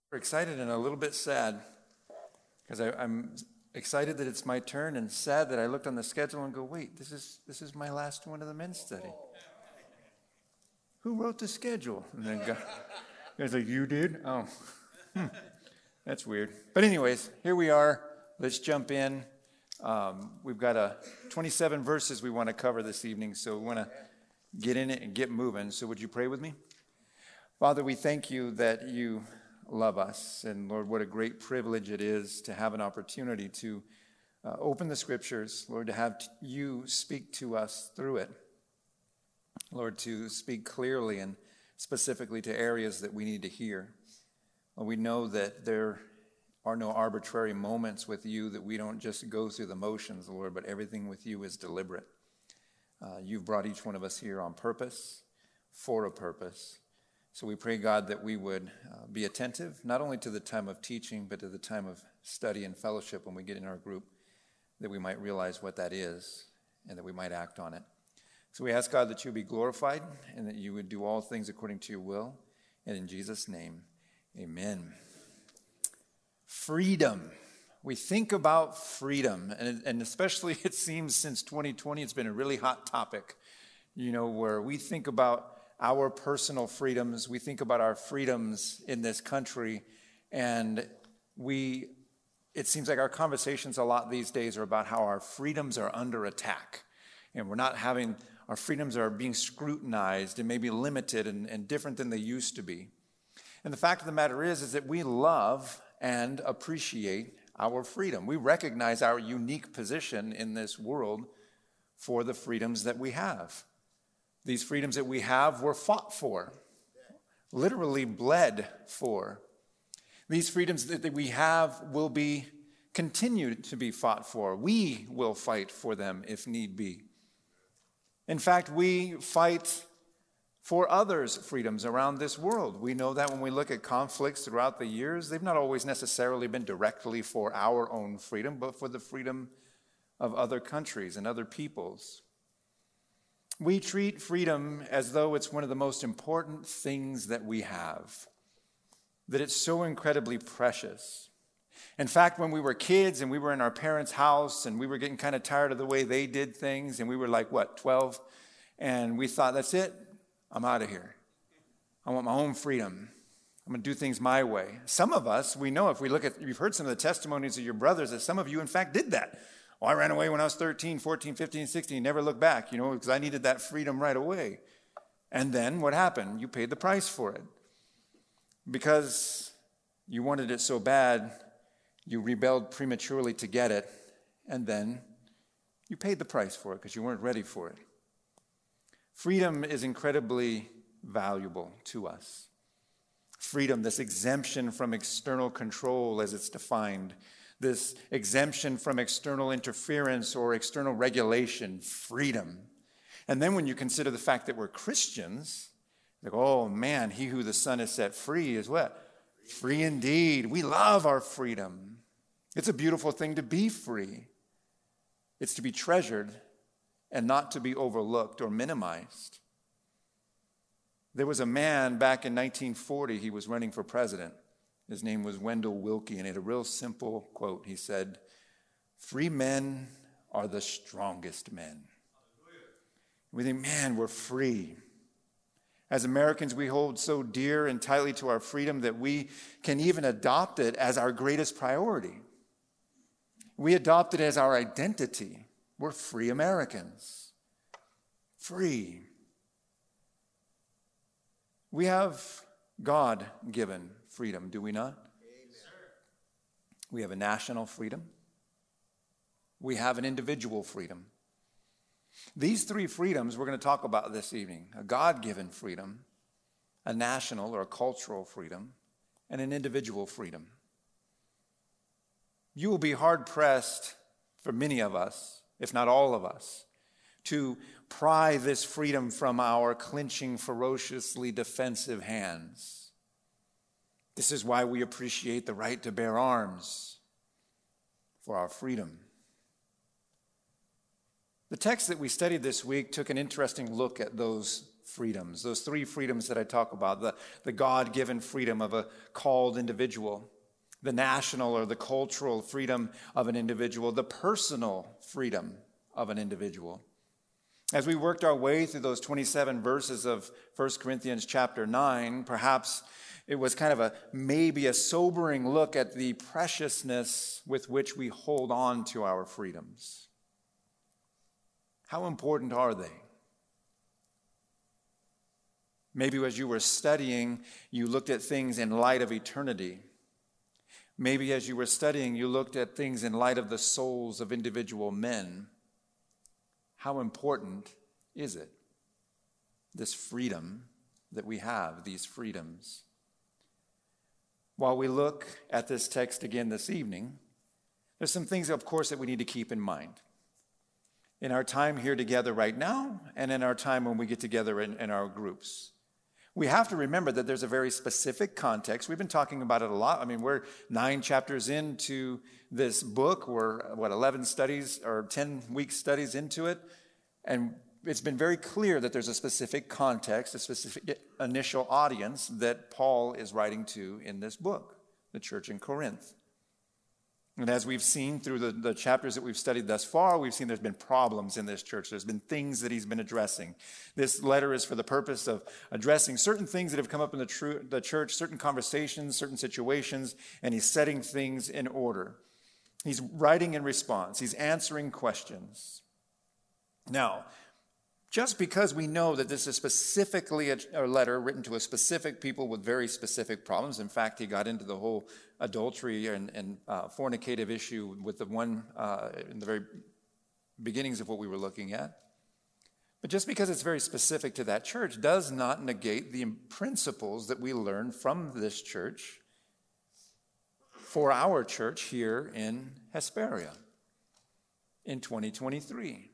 Excited and a little bit sad because I'm excited that it's my turn and sad that I looked on the schedule and go, wait, this is my last one of the men's study. Who wrote the schedule? And then guy's like, you did? Oh, that's weird. But anyways, here we are. Let's jump in. We've got 27 verses we want to cover this evening, so we want to get in it and get moving. So would you pray with me? Father, we thank you that you love us. And Lord, what a great privilege it is to have an opportunity to open the scriptures, Lord, to have you speak to us through it. Lord, to speak clearly and specifically to areas that we need to hear. Lord, we know that there are no arbitrary moments with you, that we don't just go through the motions, Lord, but everything with you is deliberate. You've brought each one of us here on purpose, for a purpose. So we pray, God, that we would be attentive, not only to the time of teaching, but to the time of study and fellowship when we get in our group, that we might realize what that is and that we might act on it. So we ask, God, that you be glorified and that you would do all things according to your will. And in Jesus' name, amen. Freedom. We think about freedom, and especially it seems since 2020, it's been a really hot topic, where we think about our personal freedoms, we think about our freedoms in this country, and it seems like our conversations a lot these days are about how our freedoms are under attack, and our freedoms are being scrutinized and maybe limited and different than they used to be. And the fact of the matter is that we love and appreciate our freedom. We recognize our unique position in this world for the freedoms that we have. These freedoms that we have were fought for, literally bled for. These freedoms that we have will be continued to be fought for. We will fight for them if need be. In fact, we fight for others' freedoms around this world. We know that when we look at conflicts throughout the years, they've not always necessarily been directly for our own freedom, but for the freedom of other countries and other peoples. We treat freedom as though it's one of the most important things that we have, that it's so incredibly precious. In fact, when we were kids and we were in our parents' house and we were getting kind of tired of the way they did things, and we were like, 12? And we thought, that's it, I'm out of here. I want my own freedom. I'm going to do things my way. Some of us, we know, you've heard some of the testimonies of your brothers, that some of you, in fact, did that. I ran away when I was 13, 14, 15, 16, never looked back, because I needed that freedom right away. And then what happened? You paid the price for it. Because you wanted it so bad, you rebelled prematurely to get it, and then you paid the price for it because you weren't ready for it. Freedom is incredibly valuable to us. Freedom, this exemption from external control as it's defined, this exemption from external interference or external regulation, freedom. And then when you consider the fact that we're Christians, like, oh man, he who the Son has set free is what? Free indeed. We love our freedom. It's a beautiful thing to be free. It's to be treasured and not to be overlooked or minimized. There was a man back in 1940, he was running for president. His name was Wendell Willkie, and he had a real simple quote. He said, "Free men are the strongest men." We think, man, we're free. As Americans, we hold so dear and tightly to our freedom that we can even adopt it as our greatest priority. We adopt it as our identity. We're free Americans. Free. We have God-given freedom, do we not? Amen. We have a national freedom. We have an individual freedom. These three freedoms we're going to talk about this evening: a God-given freedom, a national or a cultural freedom, and an individual freedom. You will be hard-pressed for many of us, if not all of us, to pry this freedom from our clenching, ferociously defensive hands. This is why we appreciate the right to bear arms, for our freedom. The text that we studied this week took an interesting look at those freedoms, those three freedoms that I talk about, the God-given freedom of a called individual, the national or the cultural freedom of an individual, the personal freedom of an individual. As we worked our way through those 27 verses of 1 Corinthians chapter 9, perhaps it was kind of maybe a sobering look at the preciousness with which we hold on to our freedoms. How important are they? Maybe as you were studying, you looked at things in light of eternity. Maybe as you were studying, you looked at things in light of the souls of individual men. How important is it, this freedom that we have, these freedoms? While we look at this text again this evening, there's some things, of course, that we need to keep in mind. In our time here together right now, and in our time when we get together in our groups. We have to remember that there's a very specific context. We've been talking about it a lot. I mean, we're 9 chapters into this book. We're, 11 studies or 10-week studies into it. And it's been very clear that there's a specific context, a specific initial audience that Paul is writing to in this book, the church in Corinth. And as we've seen through the chapters that we've studied thus far, we've seen there's been problems in this church. There's been things that he's been addressing. This letter is for the purpose of addressing certain things that have come up in the church, certain conversations, certain situations, and he's setting things in order. He's writing in response. He's answering questions. Now, just because we know that this is specifically a letter written to a specific people with very specific problems, in fact, he got into the whole adultery and fornicative issue with the one in the very beginnings of what we were looking at. But just because it's very specific to that church does not negate the principles that we learn from this church for our church here in Hesperia in 2023.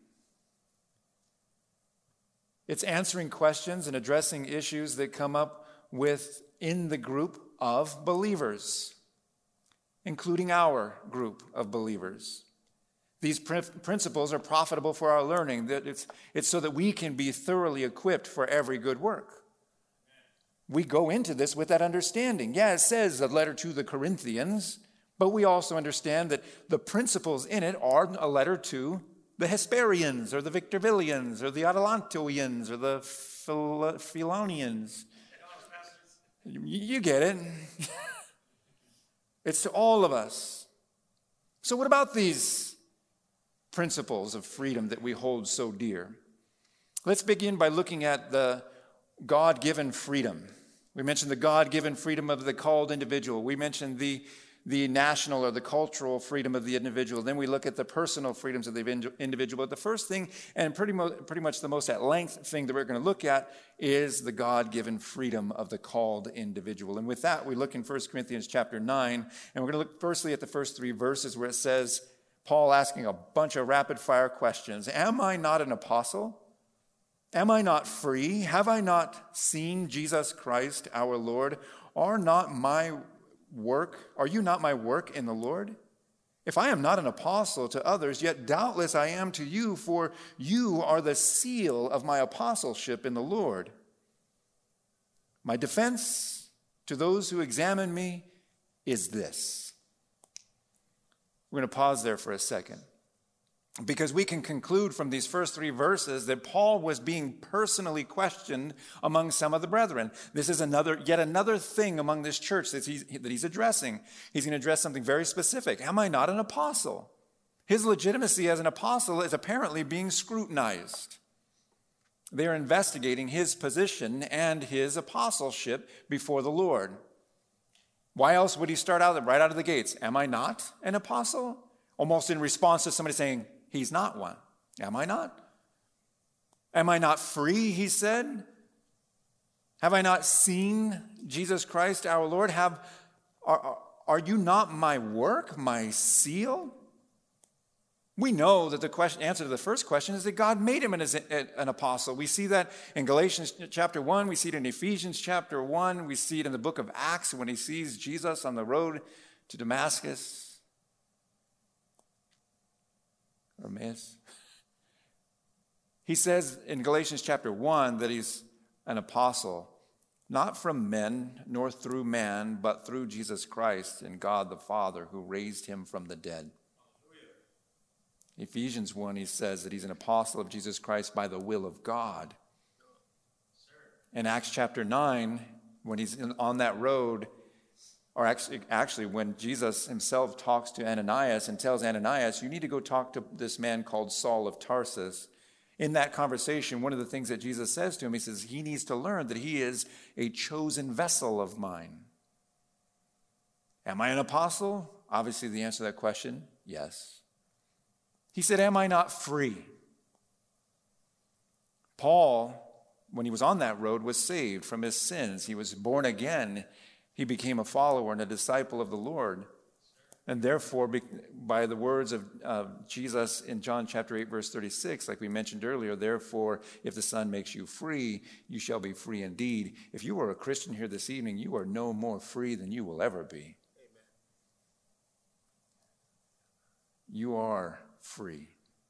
It's answering questions and addressing issues that come up within the group of believers, including our group of believers. These principles are profitable for our learning. That it's so that we can be thoroughly equipped for every good work. We go into this with that understanding. Yeah, it says a letter to the Corinthians, but we also understand that the principles in it are a letter to the Hesperians, or the Victorvillians, or the Atalantoians, or the Philonians. You get it. It's to all of us. So what about these principles of freedom that we hold so dear? Let's begin by looking at the God-given freedom. We mentioned the God-given freedom of the called individual. We mentioned the national or the cultural freedom of the individual. Then we look at the personal freedoms of the individual. But the first thing, and pretty much the most at length thing that we're going to look at, is the God-given freedom of the called individual. And with that, we look in 1 Corinthians chapter 9, and we're going to look firstly at the first 3 verses where it says, Paul asking a bunch of rapid-fire questions. Am I not an apostle? Am I not free? Have I not seen Jesus Christ our Lord? Are you not my work in the Lord? If I am not an apostle to others, yet doubtless I am to you, for you are the seal of my apostleship in the Lord. My defense to those who examine me is this. We're going to pause there for a second, because we can conclude from these first 3 verses that Paul was being personally questioned among some of the brethren. This is yet another thing among this church that he's addressing. He's going to address something very specific. Am I not an apostle? His legitimacy as an apostle is apparently being scrutinized. They are investigating his position and his apostleship before the Lord. Why else would he start out right out of the gates? Am I not an apostle? Almost in response to somebody saying, he's not one. Am I not? Am I not free, he said? Have I not seen Jesus Christ our Lord? Are you not my work, my seal? We know that the answer to the first question is that God made him as an apostle. We see that in Galatians chapter 1. We see it in Ephesians chapter 1. We see it in the book of Acts when he sees Jesus on the road to Damascus. Or Emmaus. He says in Galatians chapter 1 that he's an apostle, not from men, nor through man, but through Jesus Christ and God the Father, who raised him from the dead. Ephesians 1, he says that he's an apostle of Jesus Christ by the will of God. In Acts chapter 9, when he's on that road, or actually when Jesus himself talks to Ananias and tells Ananias, you need to go talk to this man called Saul of Tarsus. In that conversation, one of the things that Jesus says to him, he says, he needs to learn that he is a chosen vessel of mine. Am I an apostle? Obviously, the answer to that question, yes. He said, am I not free? Paul, when he was on that road, was saved from his sins. He was born again. He became a follower and a disciple of the Lord. And therefore, by the words of Jesus in John chapter 8, verse 36, like we mentioned earlier, therefore, if the Son makes you free, you shall be free indeed. If you are a Christian here this evening, you are no more free than you will ever be. Amen. You are free.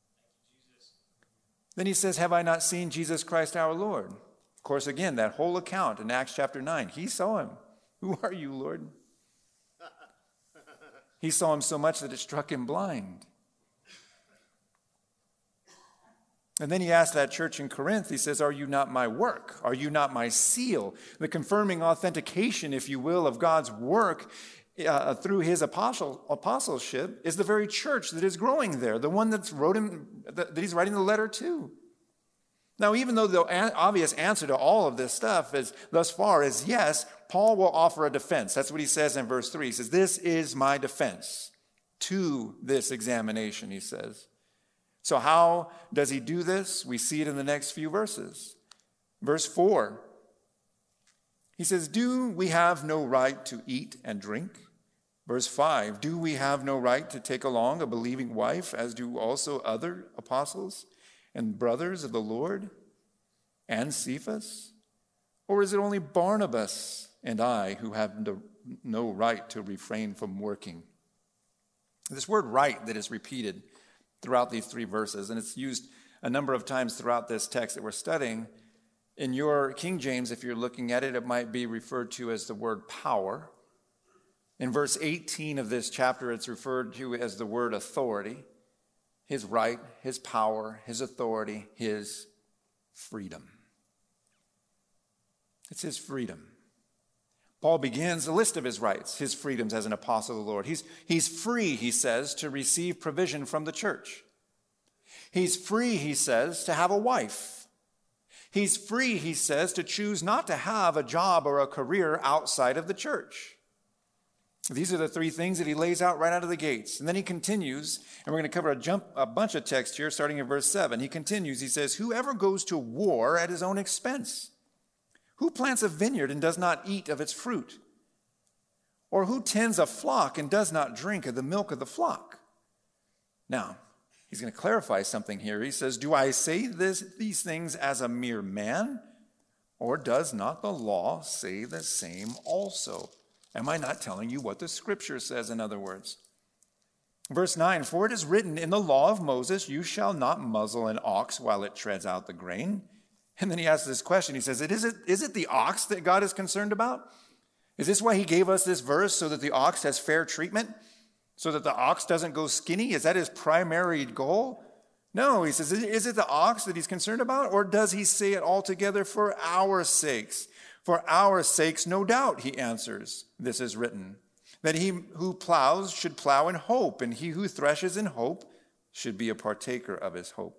Then he says, have I not seen Jesus Christ our Lord? Of course, again, that whole account in Acts chapter 9, he saw him. Who are you, Lord? He saw him so much that it struck him blind. And then he asked that church in Corinth, he says, are you not my work? Are you not my seal? The confirming authentication, if you will, of God's work through his apostleship is the very church that is growing there, the one that he's writing the letter to. Now, even though the obvious answer to all of this stuff is thus far is yes, Paul will offer a defense. That's what he says in verse 3. He says, this is my defense to this examination, he says. So how does he do this? We see it in the next few verses. Verse 4, he says, do we have no right to eat and drink? Verse 5, do we have no right to take along a believing wife, as do also other apostles and brothers of the Lord, and Cephas? Or is it only Barnabas and I who have no right to refrain from working? This word right that is repeated throughout these three verses, and it's used a number of times throughout this text that we're studying. In your King James, if you're looking at it, it might be referred to as the word power. In verse 18 of this chapter, it's referred to as the word authority. His right, his power, his authority, his freedom. It's his freedom. Paul begins a list of his rights, his freedoms as an apostle of the Lord. He's free, he says, to receive provision from the church. He's free, he says, to have a wife. He's free, he says, to choose not to have a job or a career outside of the church. These are the three things that he lays out right out of the gates. And then he continues, and we're going to cover a bunch of text here, starting in verse 7. He continues, he says, whoever goes to war at his own expense? Who plants a vineyard and does not eat of its fruit? Or who tends a flock and does not drink of the milk of the flock? Now, he's going to clarify something here. He says, do I say these things as a mere man? Or does not the law say the same also? Am I not telling you what the scripture says, in other words? Verse 9, for it is written in the law of Moses, you shall not muzzle an ox while it treads out the grain. And then he asks this question. He says, is it the ox that God is concerned about? Is this why he gave us this verse, so that the ox has fair treatment? So that the ox doesn't go skinny? Is that his primary goal? No, he says, is it the ox that he's concerned about? Or does he say it altogether for our sakes? For our sakes, no doubt, he answers, this is written, that he who plows should plow in hope, and he who threshes in hope should be a partaker of his hope.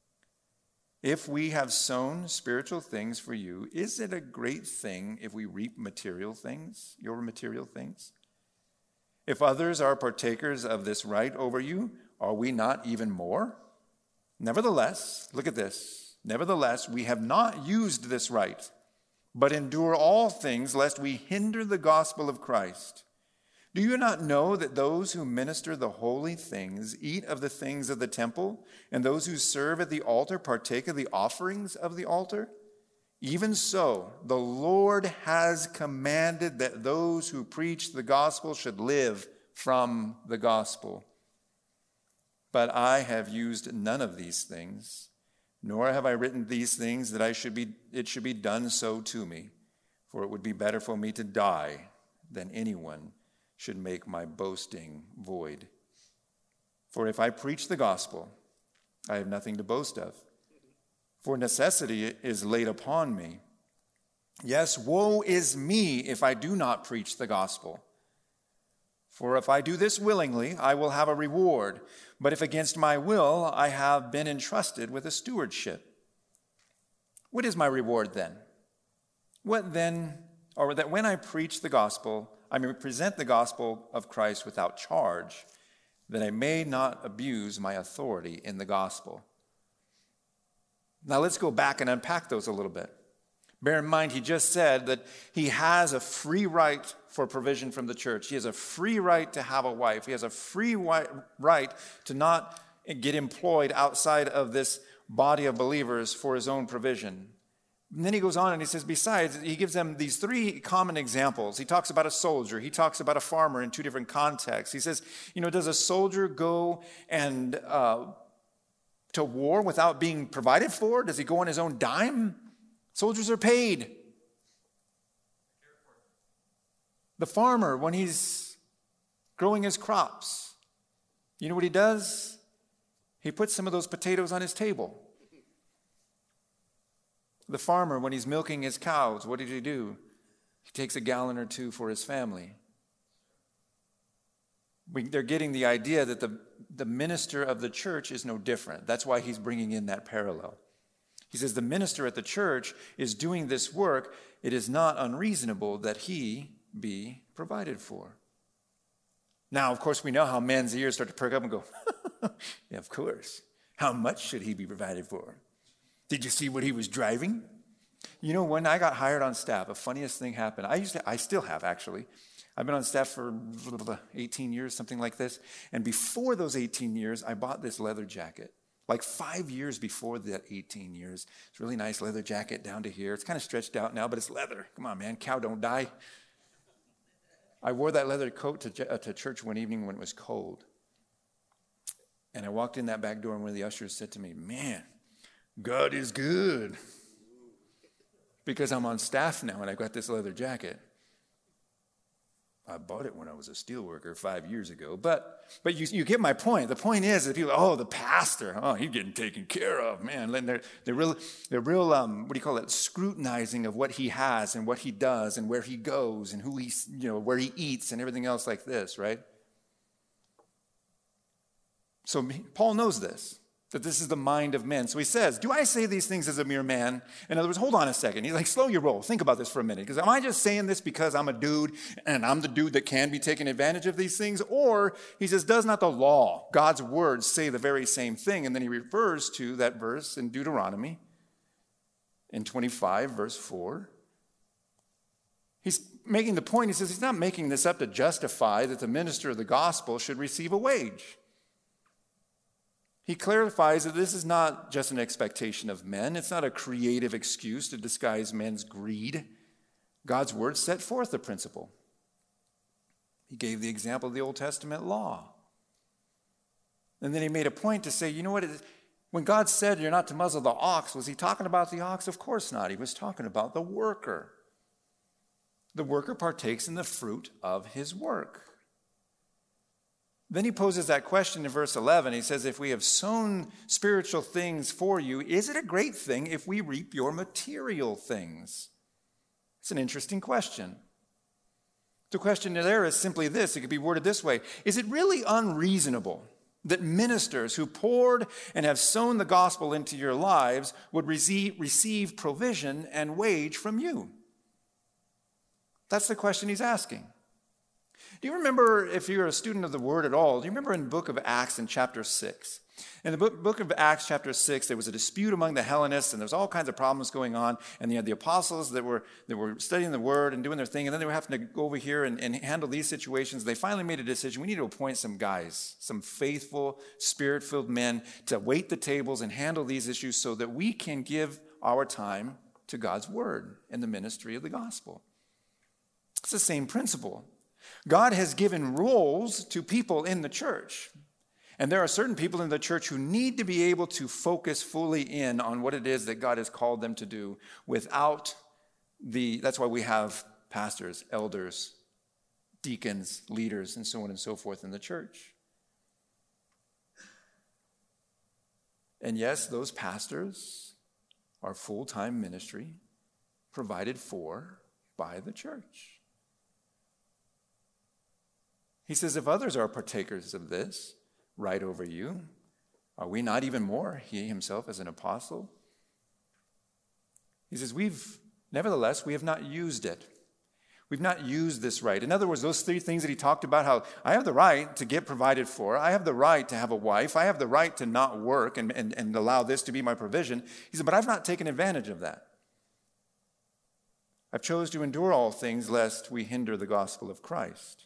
If we have sown spiritual things for you, is it a great thing if we reap material things, your material things? If others are partakers of this right over you, are we not even more? Nevertheless, look at this. Nevertheless, we have not used this right, but endure all things, lest we hinder the gospel of Christ. Do you not know that those who minister the holy things eat of the things of the temple, and those who serve at the altar partake of the offerings of the altar? Even so, the Lord has commanded that those who preach the gospel should live from the gospel. But I have used none of these things. Nor have I written these things that it should be done so to me, for it would be better for me to die than anyone should make my boasting void. For if I preach the gospel, I have nothing to boast of, for necessity is laid upon me. Yes, woe is me if I do not preach the gospel. For if I do this willingly, I will have a reward. But if against my will, I have been entrusted with a stewardship. What is my reward then? What then, or that when I preach the gospel, I may present the gospel of Christ without charge, that I may not abuse my authority in the gospel. Now let's go back and unpack those a little bit. Bear in mind, he just said that he has a free right for provision from the church. He has a free right to have a wife. He has a free right to not get employed outside of this body of believers for his own provision. And then he goes on and he says, besides, he gives them these three common examples. He talks about a soldier. He talks about a farmer in two different contexts. He says, does a soldier go and to war without being provided for? Does he go on his own dime? Soldiers are paid. The farmer, when he's growing his crops, you know what he does? He puts some of those potatoes on his table. The farmer, when he's milking his cows, what did he do? He takes a gallon or two for his family. They're getting the idea that the minister of the church is no different. That's why he's bringing in that parallel. He says the minister at the church is doing this work. It is not unreasonable that he be provided for. Now, of course, we know how men's ears start to perk up and go, yeah, of course. How much should he be provided for? Did you see what he was driving? When I got hired on staff, the funniest thing happened. I still have, actually. I've been on staff for 18 years, something like this. And before those 18 years, I bought this leather jacket. Like 5 years before that 18 years. It's a really nice leather jacket down to here. It's kind of stretched out now, but it's leather. Come on, man. Cow don't die. I wore that leather coat to church one evening when it was cold. And I walked in that back door and one of the ushers said to me, man, God is good. Because I'm on staff now and I've got this leather jacket. I bought it when I was a steel worker 5 years ago. But you get my point. The point is that people, the pastor, he's getting taken care of, man. They're real scrutinizing of what he has and what he does and where he goes and who he's, where he eats and everything else like this, right? So Paul knows this, that this is the mind of men. So he says, do I say these things as a mere man? In other words, hold on a second. He's like, slow your roll. Think about this for a minute. Because am I just saying this because I'm a dude and I'm the dude that can be taking advantage of these things? Or he says, does not the law, God's words, say the very same thing? And then he refers to that verse in Deuteronomy in 25, verse 4. He's making the point. He says he's not making this up to justify that the minister of the gospel should receive a wage. He clarifies that this is not just an expectation of men. It's not a creative excuse to disguise men's greed. God's word set forth the principle. He gave the example of the Old Testament law. And then he made a point to say, you know what? When God said you're not to muzzle the ox, was he talking about the ox? Of course not. He was talking about the worker. The worker partakes in the fruit of his work. Then he poses that question in verse 11. He says, if we have sown spiritual things for you, is it a great thing if we reap your material things? It's an interesting question. The question there is simply this. It could be worded this way. Is it really unreasonable that ministers who poured and have sown the gospel into your lives would receive provision and wage from you? That's the question he's asking. Do you remember, if you're a student of the Word at all, do you remember in the book of Acts in chapter 6? In the book of Acts chapter 6, there was a dispute among the Hellenists, and there was all kinds of problems going on, and you had the apostles that were studying the Word and doing their thing, and then they were having to go over here and handle these situations. They finally made a decision. We need to appoint some guys, some faithful, Spirit-filled men to wait the tables and handle these issues so that we can give our time to God's Word and the ministry of the gospel. It's the same principle. God has given roles to people in the church. And there are certain people in the church who need to be able to focus fully in on what it is that God has called them to do without that's why we have pastors, elders, deacons, leaders, and so on and so forth in the church. And yes, those pastors are full-time ministry provided for by the church. He says, if others are partakers of this right over you, are we not even more, he himself as an apostle? He says, nevertheless, we have not used it. We've not used this right. In other words, those three things that he talked about, how I have the right to get provided for, I have the right to have a wife, I have the right to not work and allow this to be my provision. He said, but I've not taken advantage of that. I've chose to endure all things lest we hinder the gospel of Christ.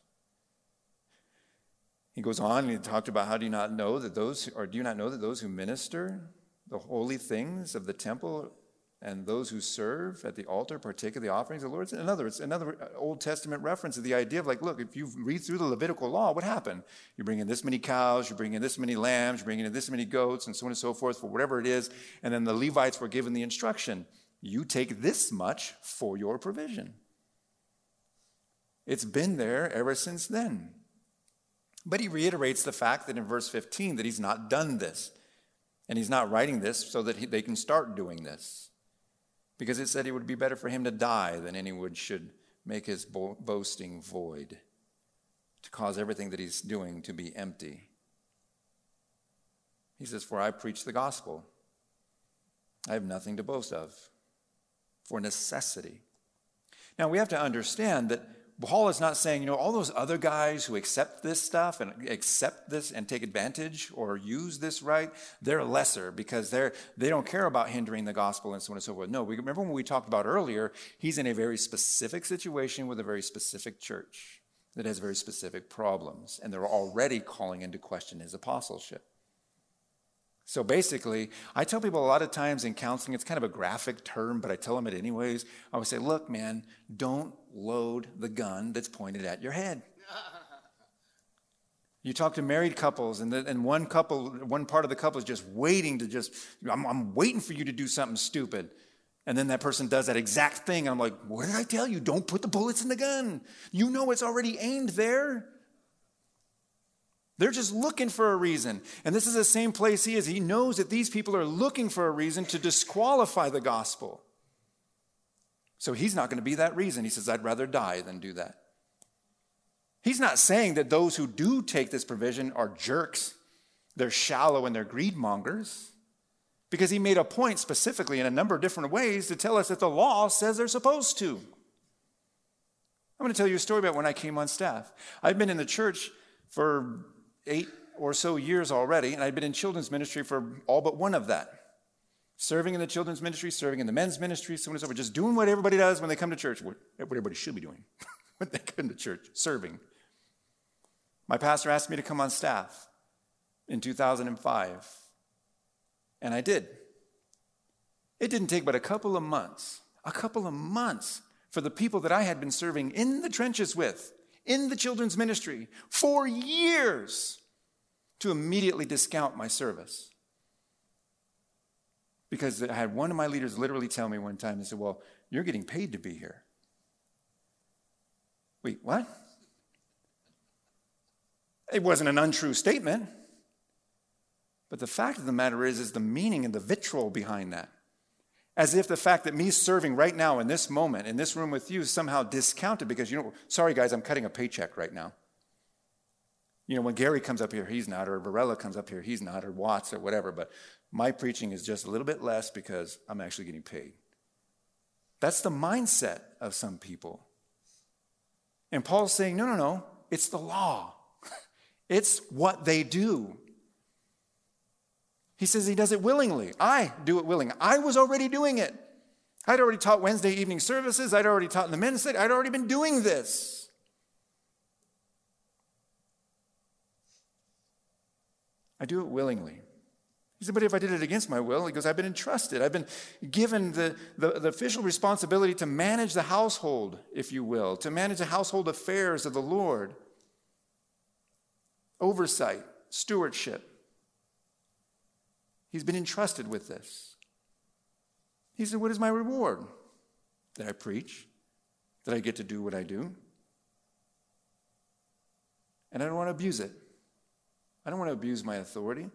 He goes on and he talked about how do you not know that those who minister the holy things of the temple and those who serve at the altar partake of the offerings of the Lord? In other words, another Old Testament reference of the idea of like, look, if you read through the Levitical law, what happened? You bring in this many cows, you bring in this many lambs, you bring in this many goats, and so on and so forth for whatever it is. And then the Levites were given the instruction, you take this much for your provision. It's been there ever since then. But he reiterates the fact that in verse 15 that he's not done this. And he's not writing this so that they can start doing this. Because it said it would be better for him to die than anyone should make his boasting void, to cause everything that he's doing to be empty. He says, for I preach the gospel. I have nothing to boast of, for necessity. Now we have to understand that Paul is not saying, all those other guys who accept this stuff and accept this and take advantage or use this right, they're lesser because they don't care about hindering the gospel and so on and so forth. No, remember when we talked about earlier, he's in a very specific situation with a very specific church that has very specific problems, and they're already calling into question his apostleship. So basically, I tell people a lot of times in counseling, it's kind of a graphic term, but I tell them it anyways. I would say, look, man, don't load the gun that's pointed at your head. You talk to married couples, and one part of the couple is just waiting to I'm waiting for you to do something stupid. And then that person does that exact thing. And I'm like, what did I tell you? Don't put the bullets in the gun. You know it's already aimed there. They're just looking for a reason. And this is the same place he is. He knows that these people are looking for a reason to disqualify the gospel. So he's not going to be that reason. He says, I'd rather die than do that. He's not saying that those who do take this provision are jerks. They're shallow and they're greed mongers. Because he made a point specifically in a number of different ways to tell us that the law says they're supposed to. I'm going to tell you a story about when I came on staff. I've been in the church for 8 or so years already, and I've been in children's ministry for all but one of that. Serving in the children's ministry, serving in the men's ministry, so on and so forth, just doing what everybody does when they come to church, what everybody should be doing when they come to church, serving. My pastor asked me to come on staff in 2005, and I did. It didn't take but a couple of months for the people that I had been serving in the trenches with, in the children's ministry for years, to immediately discount my service. Because I had one of my leaders literally tell me one time, he said, well, you're getting paid to be here. Wait, what? It wasn't an untrue statement. But the fact of the matter is the meaning and the vitriol behind that. As if the fact that me serving right now in this moment, in this room with you, is somehow discounted because, sorry guys, I'm cutting a paycheck right now. When Gary comes up here, he's not, or Varela comes up here, he's not, or Watts, or whatever, but my preaching is just a little bit less because I'm actually getting paid. That's the mindset of some people. And Paul's saying, no, it's the law. It's what they do. He says he does it willingly. I do it willingly. I was already doing it. I'd already taught Wednesday evening services. I'd already taught in the men's study. I'd already been doing this. I do it willingly. He said, but if I did it against my will, he goes, I've been entrusted. I've been given the official responsibility to manage the household, if you will, to manage the household affairs of the Lord. Oversight. stewardship. He's been entrusted with this. He said, what is my reward? That I preach, that I get to do what I do. And I don't want to abuse it. I don't want to abuse my authority.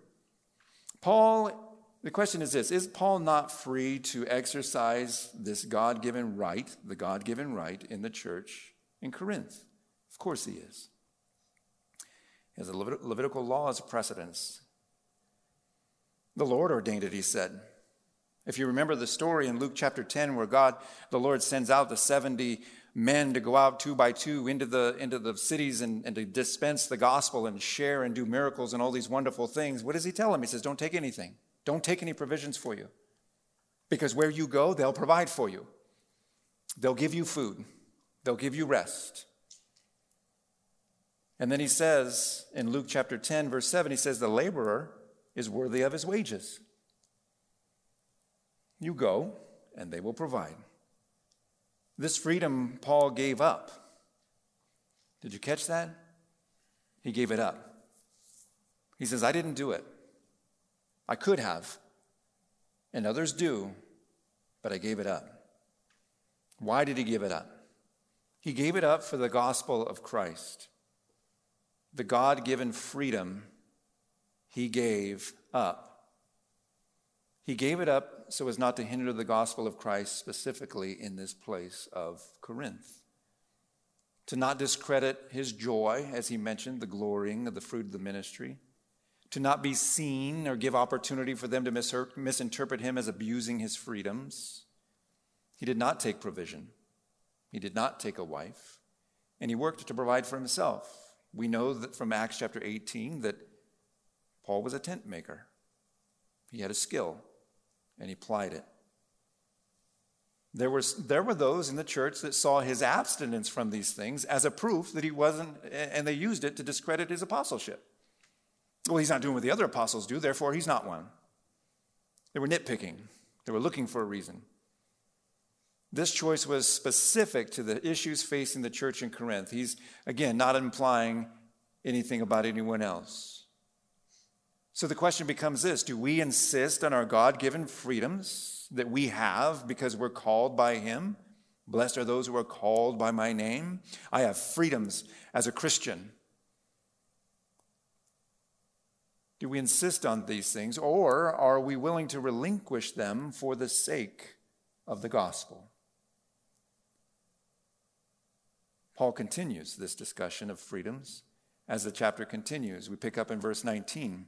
The question is this: is Paul not free to exercise this God-given right, the God-given right in the church in Corinth? Of course he is. He has a Levitical law as a precedence. The Lord ordained it, he said. If you remember the story in Luke chapter 10 where the Lord sends out the 70 men to go out 2 by 2 into the cities and to dispense the gospel and share and do miracles and all these wonderful things, what does he tell them? He says, don't take anything. Don't take any provisions for you. Because where you go, they'll provide for you. They'll give you food. They'll give you rest. And then he says in Luke chapter 10, verse 7, he says, the laborer is worthy of his wages. You go, and they will provide. This freedom Paul gave up. Did you catch that? He gave it up. He says, I didn't do it. I could have, and others do, but I gave it up. Why did he give it up? He gave it up for the gospel of Christ. The God-given freedom he gave up. He gave it up so as not to hinder the gospel of Christ specifically in this place of Corinth. To not discredit his joy, as he mentioned, the glorying of the fruit of the ministry. To not be seen or give opportunity for them to misinterpret him as abusing his freedoms. He did not take provision. He did not take a wife. And he worked to provide for himself. We know that from Acts chapter 18 that Paul was a tent maker. He had a skill, and he plied it. There were those in the church that saw his abstinence from these things as a proof that he wasn't, and they used it to discredit his apostleship. Well, he's not doing what the other apostles do, therefore he's not one. They were nitpicking. They were looking for a reason. This choice was specific to the issues facing the church in Corinth. He's, again, not implying anything about anyone else. So the question becomes this: do we insist on our God-given freedoms that we have because we're called by him? Blessed are those who are called by my name. I have freedoms as a Christian. Do we insist on these things, or are we willing to relinquish them for the sake of the gospel? Paul continues this discussion of freedoms as the chapter continues. We pick up in verse 19.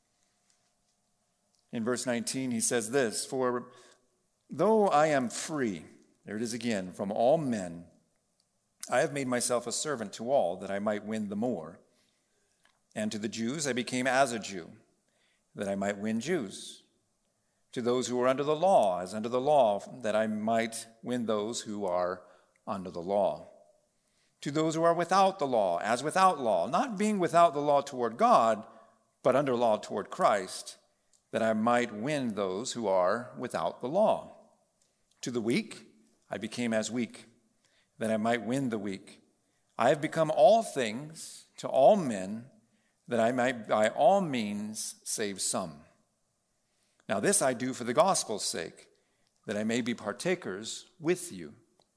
In verse 19, he says this: for though I am free, there it is again, from all men, I have made myself a servant to all that I might win the more. And to the Jews I became as a Jew, that I might win Jews. To those who are under the law, as under the law, that I might win those who are under the law. To those who are without the law, as without law, not being without the law toward God, but under law toward Christ, that I might win those who are without the law. To the weak I became as weak, that I might win the weak. I have become all things to all men, that I might by all means save some. Now this I do for the gospel's sake, that I may be partakers with you.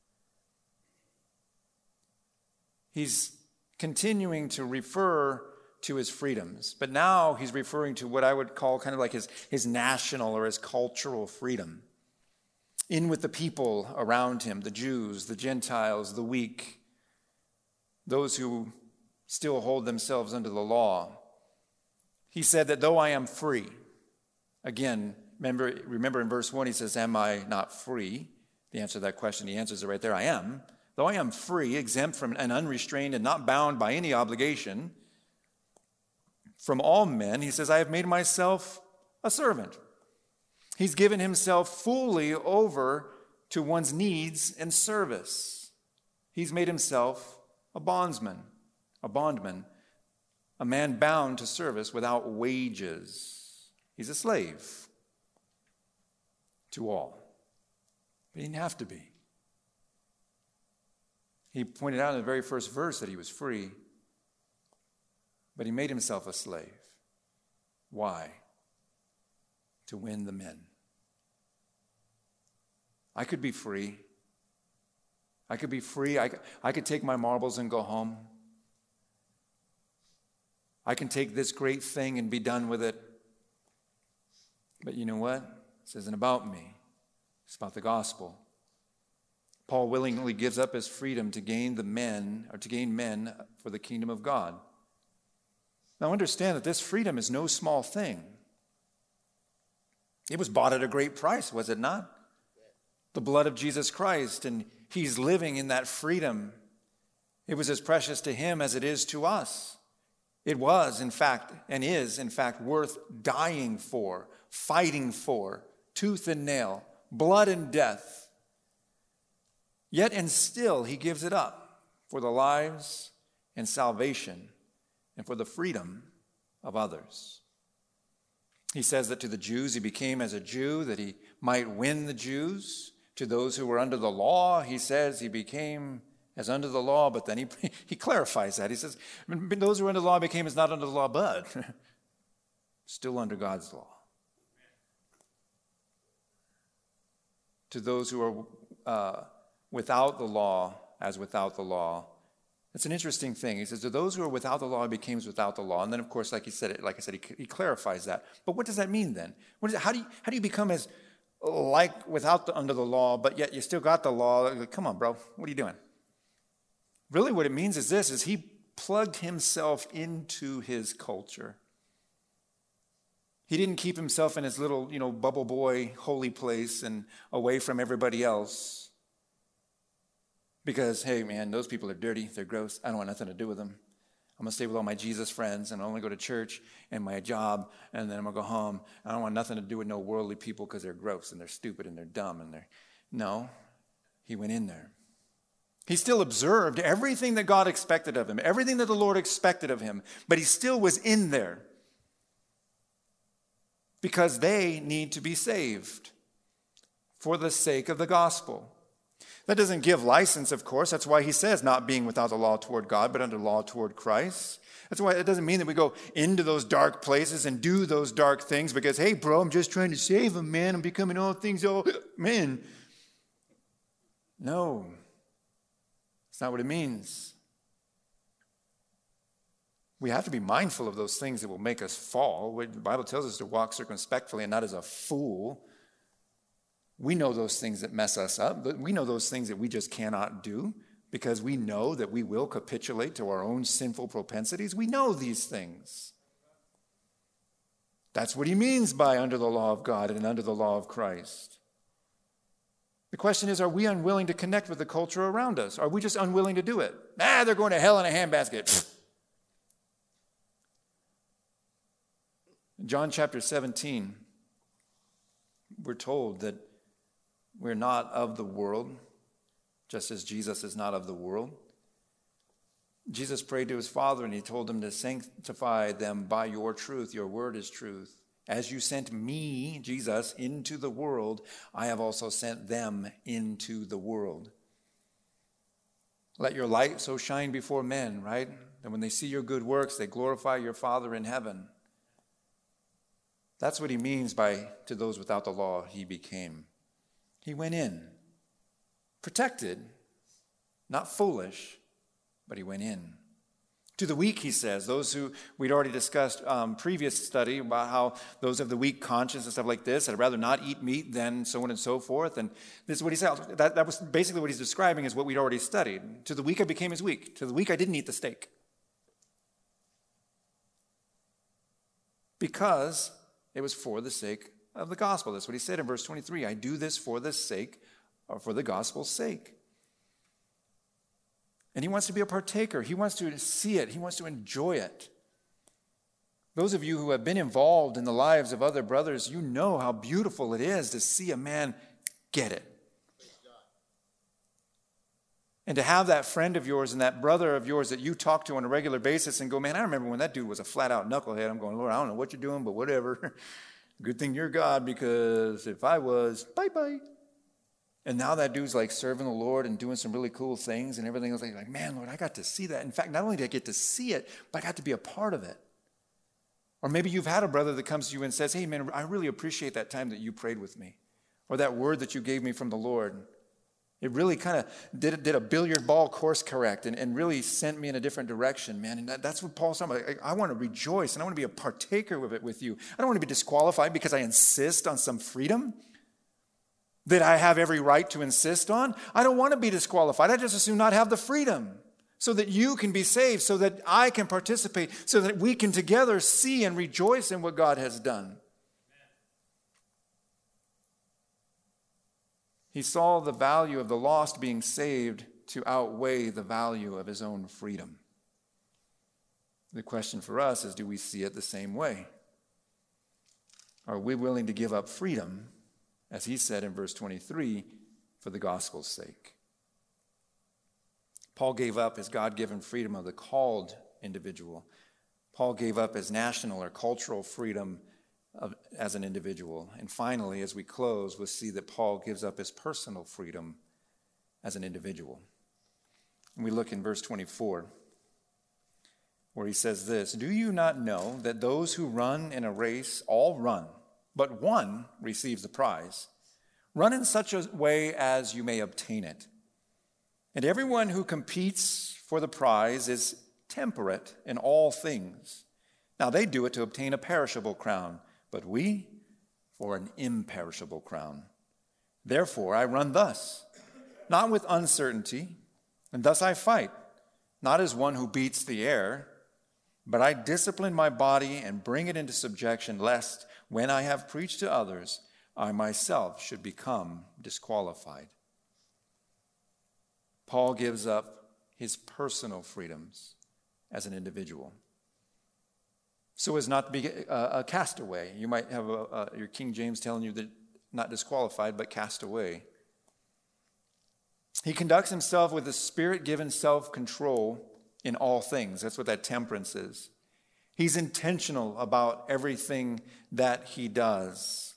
He's continuing to refer to his freedoms, but now he's referring to what I would call kind of like his national or his cultural freedom. In with the people around him, the Jews, the Gentiles, the weak, those who still hold themselves under the law. He said that though I am free, again, remember in verse 1 he says, am I not free? The answer to that question, he answers it right there, I am. Though I am free, exempt from and unrestrained and not bound by any obligation from all men, he says, I have made myself a servant. He's given himself fully over to one's needs and service. He's made himself a bondman, a man bound to service without wages. He's a slave to all. But he didn't have to be. He pointed out in the very first verse that he was free, but he made himself a slave. Why? To win the men. I could be free. I could be free. I could take my marbles and go home. I can take this great thing and be done with it. But you know what? This isn't about me. It's about the gospel. Paul willingly gives up his freedom to gain men for the kingdom of God. Now understand that this freedom is no small thing. It was bought at a great price, was it not? The blood of Jesus Christ, and he's living in that freedom. It was as precious to him as it is to us. It was, in fact, and is, in fact, worth dying for, fighting for, tooth and nail, blood and death. Yet and still, he gives it up for the lives and salvation and for the freedom of others. He says that to the Jews, he became as a Jew, that he might win the Jews. To those who were under the law, he says he became as under the law, but then he clarifies that. He says, those who were under the law became as not under the law, but still under God's law. To those who are without the law, as without the law. It's an interesting thing. He says, to those who are without the law, he becomes without the law. And then, of course, like I said, he clarifies that. But what does that mean then? How do you become as like without under the law, but yet you still got the law? Like, come on, bro, what are you doing? Really what it means is this, is he plugged himself into his culture. He didn't keep himself in his little, bubble boy holy place and away from everybody else. Because, hey, man, those people are dirty. They're gross. I don't want nothing to do with them. I'm going to stay with all my Jesus friends and only go to church and my job, and then I'm going to go home. I don't want nothing to do with no worldly people because they're gross and they're stupid and they're dumb. No, he went in there. He still observed everything that God expected of him, everything that the Lord expected of him, but he still was in there because they need to be saved for the sake of the gospel. That doesn't give license, of course. That's why he says not being without the law toward God, but under law toward Christ. That's why it doesn't mean that we go into those dark places and do those dark things because, hey, bro, I'm just trying to save him, man. I'm becoming all things, man. No, that's not what it means. We have to be mindful of those things that will make us fall. The Bible tells us to walk circumspectly and not as a fool. We know those things that mess us up, but we know those things that we just cannot do because we know that we will capitulate to our own sinful propensities. We know these things. That's what he means by under the law of God and under the law of Christ. The question is, are we unwilling to connect with the culture around us? Are we just unwilling to do it? They're going to hell in a handbasket. In John chapter 17, we're told that we're not of the world, just as Jesus is not of the world. Jesus prayed to his Father, and he told him to sanctify them by your truth. Your word is truth. As you sent me, Jesus, into the world, I have also sent them into the world. Let your light so shine before men, right? That when they see your good works, they glorify your Father in heaven. That's what he means by, to those without the law, he became. He went in, protected, not foolish, but he went in. To the weak, he says, those who we'd already discussed previous study about how those of the weak conscience and stuff like this, I'd rather not eat meat than so on and so forth. And this is what he said. That was basically what he's describing is what we'd already studied. To the weak, I became as weak. To the weak, I didn't eat the steak. Because it was for the sake of the gospel. That's what he said in verse 23. I do this for the sake, or for the gospel's sake. And he wants to be a partaker. He wants to see it. He wants to enjoy it. Those of you who have been involved in the lives of other brothers, you know how beautiful it is to see a man get it. And to have that friend of yours and that brother of yours that you talk to on a regular basis and go, man, I remember when that dude was a flat-out knucklehead. I'm going, Lord, I don't know what you're doing, but whatever. Good thing you're God, because if I was, bye-bye. And now that dude's like serving the Lord and doing some really cool things and everything else. Like, man, Lord, I got to see that. In fact, not only did I get to see it, but I got to be a part of it. Or maybe you've had a brother that comes to you and says, hey, man, I really appreciate that time that you prayed with me, or that word that you gave me from the Lord. It really kind of did a billiard ball course correct and really sent me in a different direction, man. And that's what Paul's talking about. I want to rejoice, and I want to be a partaker of it with you. I don't want to be disqualified because I insist on some freedom that I have every right to insist on. I don't want to be disqualified. I just as soon not have the freedom so that you can be saved, so that I can participate, so that we can together see and rejoice in what God has done. He saw the value of the lost being saved to outweigh the value of his own freedom. The question for us is, do we see it the same way? Are we willing to give up freedom, as he said in verse 23, for the gospel's sake? Paul gave up his God-given freedom of the called individual. Paul gave up his national or cultural freedom as an individual. And finally, as we close, we'll see that Paul gives up his personal freedom as an individual. And we look in verse 24, where he says this, "Do you not know that those who run in a race all run, but one receives the prize? Run in such a way as you may obtain it. And everyone who competes for the prize is temperate in all things. Now they do it to obtain a perishable crown, but we for an imperishable crown. Therefore I run thus, not with uncertainty, and thus I fight, not as one who beats the air, but I discipline my body and bring it into subjection, lest when I have preached to others, I myself should become disqualified." Paul gives up his personal freedoms as an individual, so as not to be a castaway. You might have your King James telling you that not disqualified, but cast away. He conducts himself with a spirit-given self-control in all things. That's what that temperance is. He's intentional about everything that he does.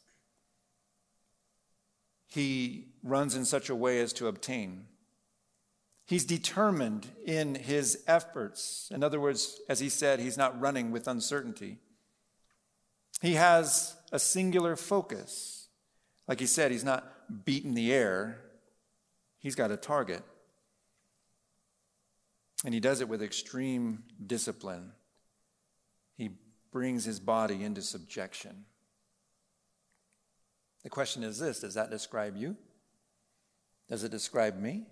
He runs in such a way as to obtain. He's determined in his efforts. In other words, as he said, he's not running with uncertainty. He has a singular focus. Like he said, he's not beating the air. He's got a target. And he does it with extreme discipline. He brings his body into subjection. The question is this: does that describe you? Does it describe me?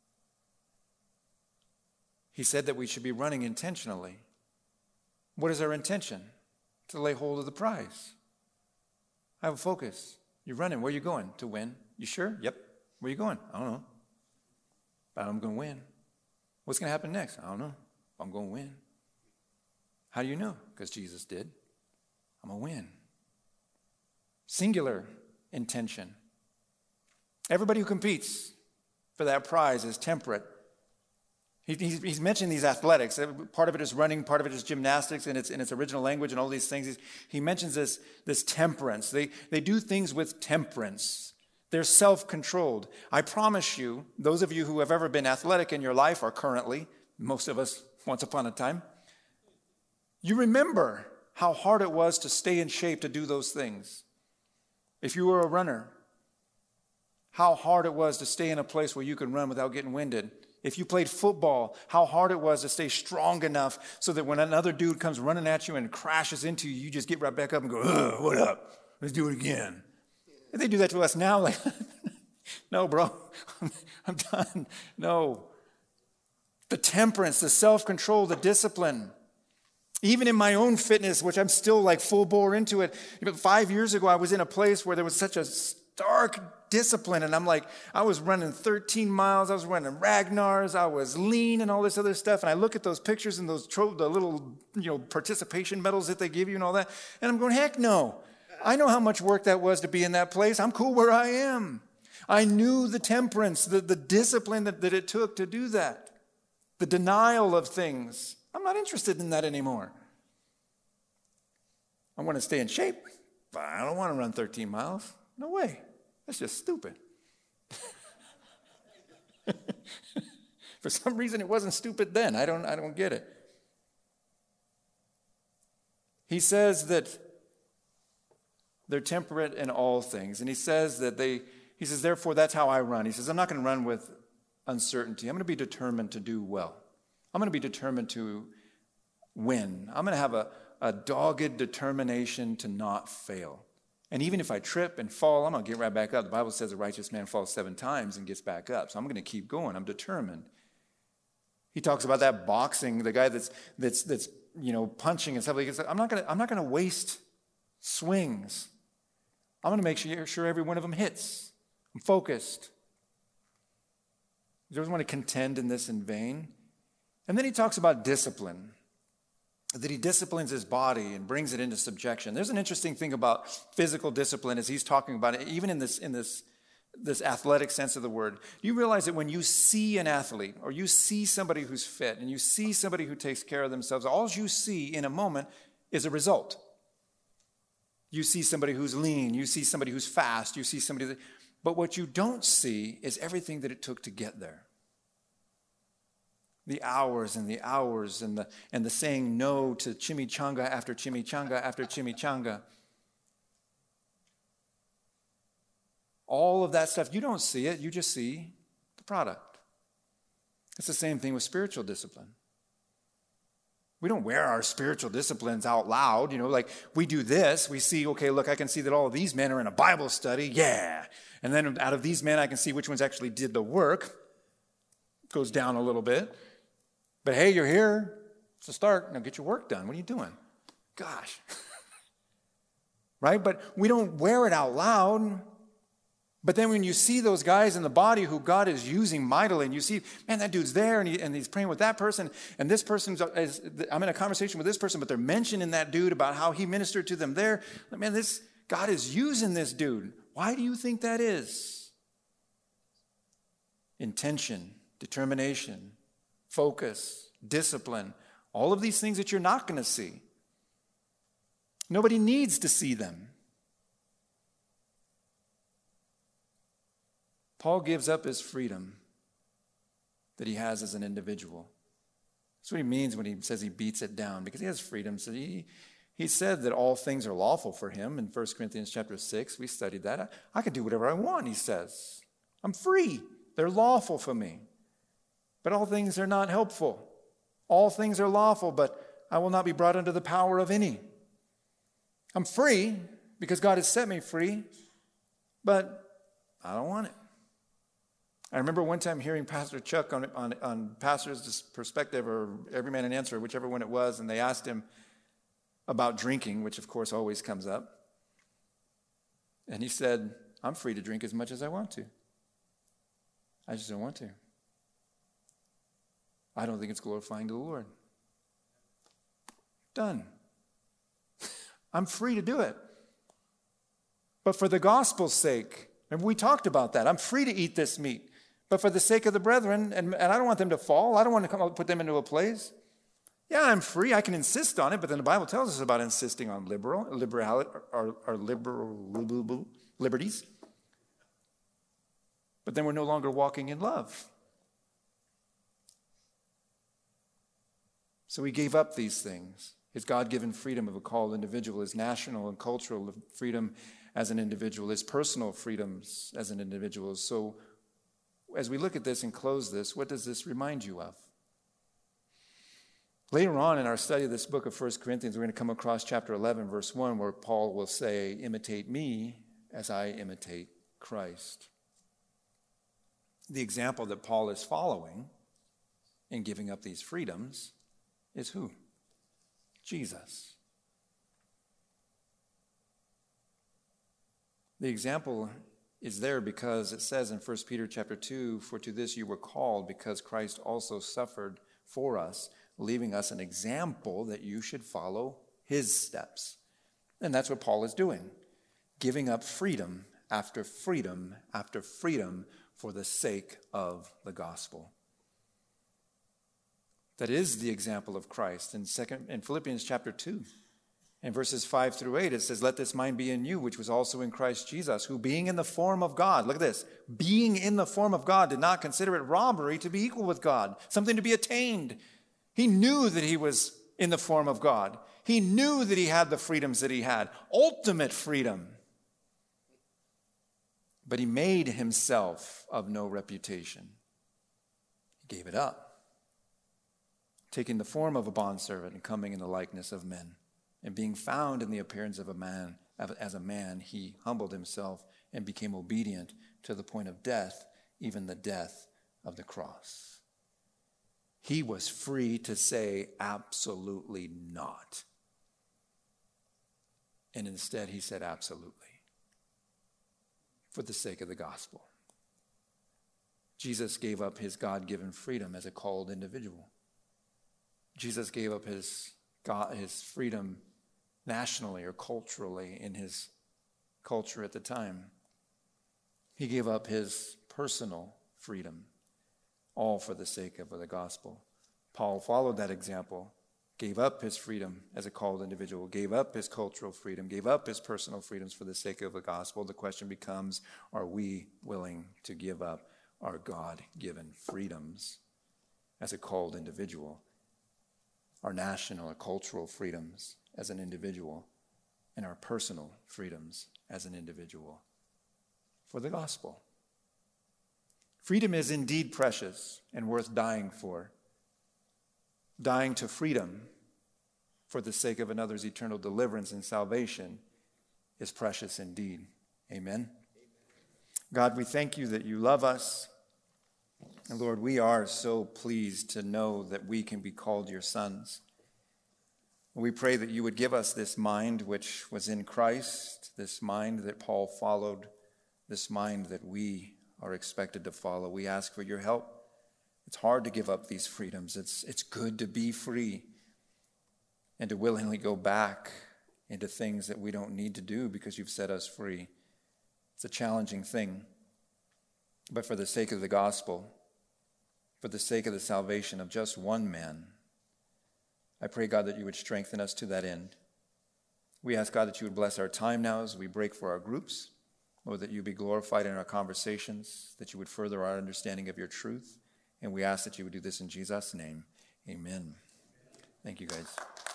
He said that we should be running intentionally. What is our intention? To lay hold of the prize. I have a focus. You're running. Where are you going? To win. You sure? Yep. Where are you going? I don't know. But I'm going to win. What's going to happen next? I don't know. I'm going to win. How do you know? Because Jesus did. I'm going to win. Singular intention. Everybody who competes for that prize is temperate. He's mentioned these athletics. Part of it is running, part of it is gymnastics in its original language and all these things. He mentions this temperance. They do things with temperance. They're self-controlled. I promise you, those of you who have ever been athletic in your life or currently, most of us once upon a time, you remember how hard it was to stay in shape to do those things. If you were a runner, how hard it was to stay in a place where you could run without getting winded. If you played football, how hard it was to stay strong enough so that when another dude comes running at you and crashes into you, you just get right back up and go, "Ugh, what up? Let's do it again." And they do that to us now, like, no, bro, I'm done. No. The temperance, the self-control, the discipline. Even in my own fitness, which I'm still like full bore into it. But 5 years ago, I was in a place where there was such a stark discipline. And I'm like, I was running 13 miles. I was running Ragnars. I was lean and all this other stuff. And I look at those pictures and those the little, participation medals that they give you and all that. And I'm going, heck no. I know how much work that was to be in that place. I'm cool where I am. I knew the temperance, the discipline that it took to do that. The denial of things. I'm not interested in that anymore. I want to stay in shape, but I don't want to run 13 miles. No way. That's just stupid. For some reason, it wasn't stupid then. I don't get it. He says that they're temperate in all things. And he says therefore, that's how I run. He says, I'm not going to run with uncertainty. I'm going to be determined to do well. I'm going to be determined to win. I'm going to have a dogged determination to not fail. And even if I trip and fall, I'm going to get right back up. The Bible says a righteous man falls 7 times and gets back up. So I'm going to keep going. I'm determined. He talks about that boxing, the guy that's punching and stuff like that. I'm not going to waste swings. I'm going to make sure every one of them hits. I'm focused. He doesn't want to contend in this in vain. And then he talks about discipline, that he disciplines his body and brings it into subjection. There's an interesting thing about physical discipline as he's talking about it, even in this athletic sense of the word. You realize that when you see an athlete or you see somebody who's fit and you see somebody who takes care of themselves, all you see in a moment is a result. You see somebody who's lean, you see somebody who's fast, you see somebody but what you don't see is everything that it took to get there. The hours and the saying no to chimichanga after chimichanga after chimichanga. All of that stuff, you don't see it, you just see the product. It's the same thing with spiritual discipline. We don't wear our spiritual disciplines out loud, like we do this, we see, okay, look, I can see that all of these men are in a Bible study, yeah. And then out of these men, I can see which ones actually did the work. It goes down a little bit. But hey, you're here. It's a start. Now get your work done. What are you doing? Gosh. Right? But we don't wear it out loud. But then when you see those guys in the body who God is using mightily, and you see, man, that dude's there, and he's praying with that person, and this person's, I'm in a conversation with this person, but they're mentioning that dude about how he ministered to them there. Man, God is using this dude. Why do you think that is? Intention, determination, focus, discipline, all of these things that you're not going to see. Nobody needs to see them. Paul gives up his freedom that he has as an individual. That's what he means when he says he beats it down, because he has freedom. So he said that all things are lawful for him in 1 Corinthians chapter 6. We studied that. I can do whatever I want, he says. I'm free. They're lawful for me. But all things are not helpful. All things are lawful, but I will not be brought under the power of any. I'm free because God has set me free, but I don't want it. I remember one time hearing Pastor Chuck on Pastor's Perspective or Every Man an Answer, whichever one it was, and they asked him about drinking, which of course always comes up. And he said, I'm free to drink as much as I want to. I just don't want to. I don't think it's glorifying to the Lord. Done. I'm free to do it. But for the gospel's sake, remember we talked about that. I'm free to eat this meat. But for the sake of the brethren, and I don't want them to fall. I don't want to put them into a place. Yeah, I'm free. I can insist on it. But then the Bible tells us about insisting on liberties. But then we're no longer walking in love. So he gave up these things. His God-given freedom of a called individual, his national and cultural freedom as an individual, his personal freedoms as an individual. So as we look at this and close this, what does this remind you of? Later on in our study of this book of 1 Corinthians, we're going to come across chapter 11, verse 1, where Paul will say, imitate me as I imitate Christ. The example that Paul is following in giving up these freedoms is who? Jesus. The example is there because it says in 1 Peter chapter 2, for to this you were called, because Christ also suffered for us, leaving us an example that you should follow his steps. And that's what Paul is doing, giving up freedom after freedom after freedom for the sake of the gospel. That is the example of Christ. In Philippians chapter 2, in verses 5 through 8, it says, let this mind be in you, which was also in Christ Jesus, who being in the form of God, look at this, being in the form of God, did not consider it robbery to be equal with God, something to be attained. He knew that he was in the form of God. He knew that he had the freedoms that he had, ultimate freedom. But he made himself of no reputation. He gave it up, taking the form of a bondservant and coming in the likeness of men. And being found in the appearance of a man, as a man, he humbled himself and became obedient to the point of death, even the death of the cross. He was free to say absolutely not. And instead he said absolutely, for the sake of the gospel. Jesus gave up his God-given freedom as a called individual. Jesus gave up his freedom nationally or culturally in his culture at the time. He gave up his personal freedom, all for the sake of the gospel. Paul followed that example, gave up his freedom as a called individual, gave up his cultural freedom, gave up his personal freedoms for the sake of the gospel. The question becomes, are we willing to give up our God-given freedoms as a called individual, our national or cultural freedoms as an individual, and our personal freedoms as an individual for the gospel? Freedom is indeed precious and worth dying for. Dying to freedom for the sake of another's eternal deliverance and salvation is precious indeed. Amen. God, we thank you that you love us. And Lord, we are so pleased to know that we can be called your sons. We pray that you would give us this mind which was in Christ, this mind that Paul followed, this mind that we are expected to follow. We ask for your help. It's hard to give up these freedoms. It's good to be free and to willingly go back into things that we don't need to do because you've set us free. It's a challenging thing. But for the sake of the gospel, for the sake of the salvation of just one man, I pray, God, that you would strengthen us to that end. We ask, God, that you would bless our time now as we break for our groups. Lord, that you be glorified in our conversations, that you would further our understanding of your truth. And we ask that you would do this in Jesus' name. Amen. Thank you, guys.